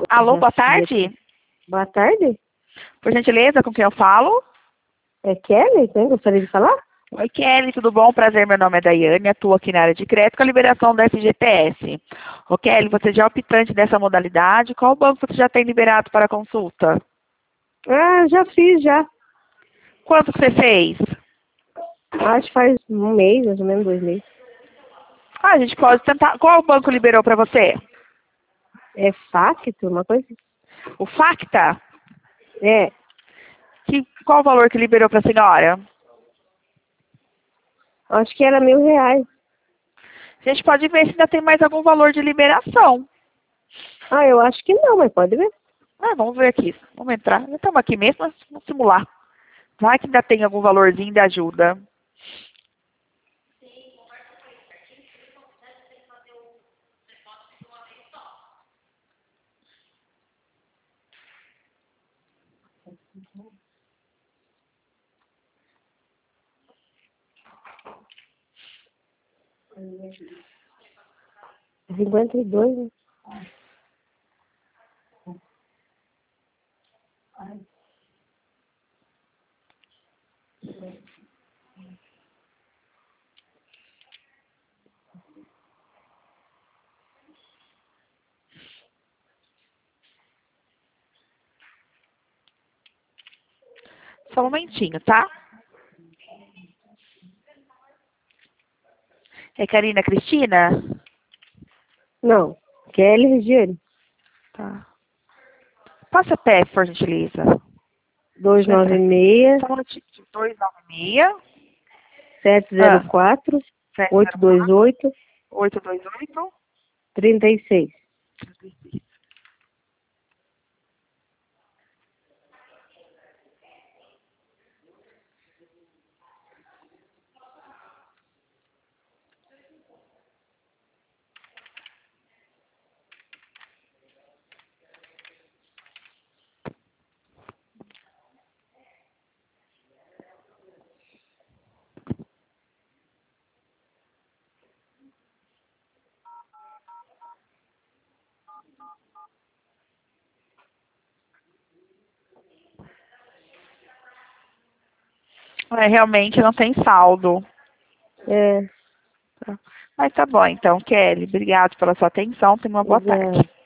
Alô, Já boa fui tarde. aqui. Boa tarde. Por gentileza, com quem eu falo? É Kelly? Quem gostaria de falar? Oi, Kelly, tudo bom? Prazer, meu nome é Daiane, atuo aqui na área de crédito com a liberação da FGTS. Ô, Kelly, você já é optante dessa modalidade? Qual banco você já tem liberado para consulta? Ah, já fiz, já. Quanto que você fez? Acho que faz um mês, mais ou menos 2 meses. Ah, a gente pode tentar. Qual banco liberou para você? É Facto, uma coisa assim. O Facta? É, Qual o valor que liberou para a senhora? acho que era R$ 1.000. A gente pode ver se ainda tem mais algum valor de liberação. Ah, eu acho que não, mas pode ver. Ah, vamos ver aqui. Vamos entrar. Já estamos aqui mesmo, mas vamos simular. Vai que ainda tem algum valorzinho de ajuda. É 52, né? Só um momentinho, tá? É Karina Cristina? Não. Kelly Regiane. Tá. Passa pé, por gentileza. Deixa eu entrar aqui. 296 Só um minutinho. 296 704 704 828 828 36. 36. É, realmente não tem saldo. É, Tá. Mas tá bom, então, Kelly. Obrigado pela sua atenção. Tenha uma boa já. tarde.